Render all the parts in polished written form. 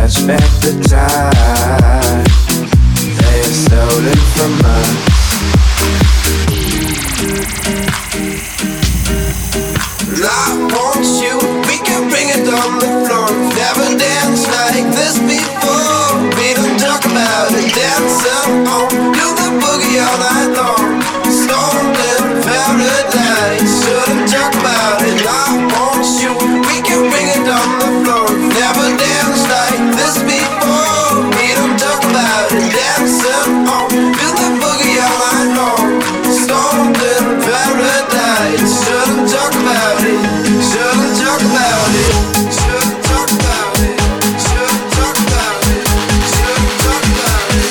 touch back the time they have stolen from us. I want you, we can bring it on the floor. Never danced like this before. We don't talk about it, dance on. Do the boogie all night long. Stoned in paradise. Shouldn't talk about it. I want you, we can bring it on the floor. Never danced like this before. We don't talk about it, dance on. Do the boogie all night long. Stoned in paradise. Shouldn't talk about it. Shouldn't talk about it. Shouldn't talk about it. Shouldn't talk about it. Shouldn't talk about it.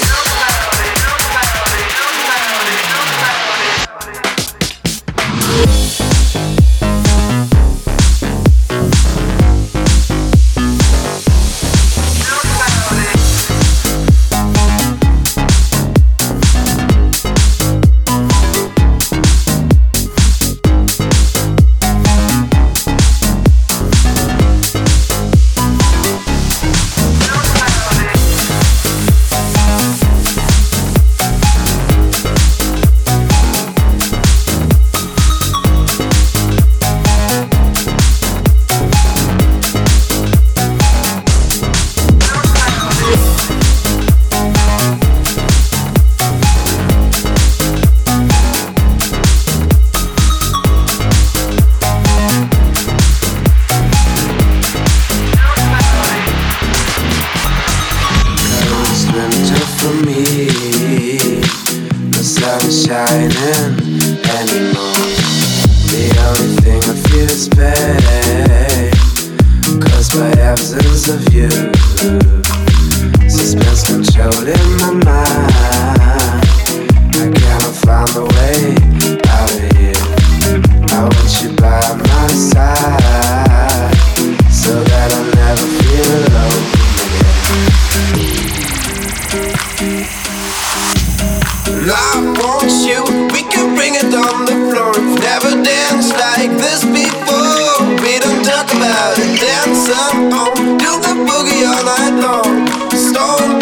Shining anymore. The only thing I feel is pain, caused by absence of you. Suspense controlling my mind. I cannot find a way out of here. I want you by my side, so that I'll never feel alone again. I want you, we can bring it on the floor. Never danced like this before. We don't talk about it, dance on. Do the boogie all night long. Stone